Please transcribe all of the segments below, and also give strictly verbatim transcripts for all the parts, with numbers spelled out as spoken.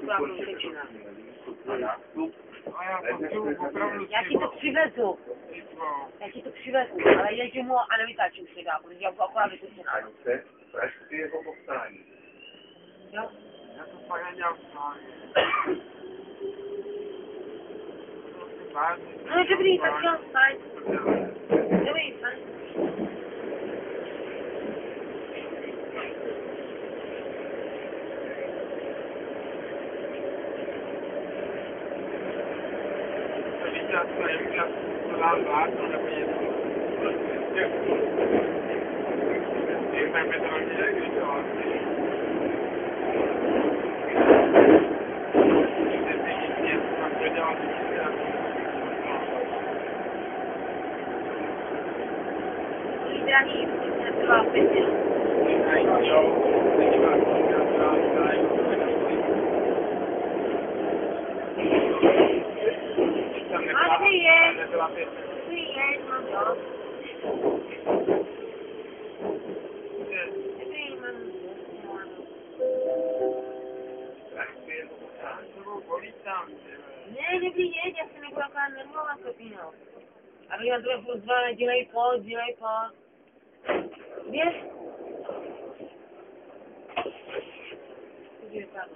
taková průsečina. Já ti to přivezu. Já ti to přivezu, ale jedu mu a nevytáčím si dá, protože já budu akorát vytočená. Pražský jeho popsání. Jo? Já to fakt nedělám správně. No dobrý, tak jo, fajn. Dobrý, fajn. Já to nevím, jak to dám vládno, nebo něco. Nejme to hodně, když to vlastně. Když se ty nic něco tam prodělal, když se na to. Můj drahý, musím se trvá pět minut. Jo, teď máš to, já to dám tady. Máš si jet, si jet, mám to. Dobrý, mám Pražský jeho popsání. Ne, dobrý, jet, já se nebudu akorát nervovat, Pepino. A vy na druhé furt zvané, dělej post, dělej post. Běž. Kde tam?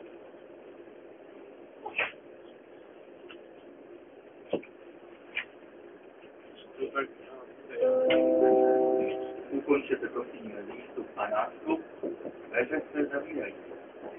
Ukončete prosím výstup a nástup, dveře se zavírají.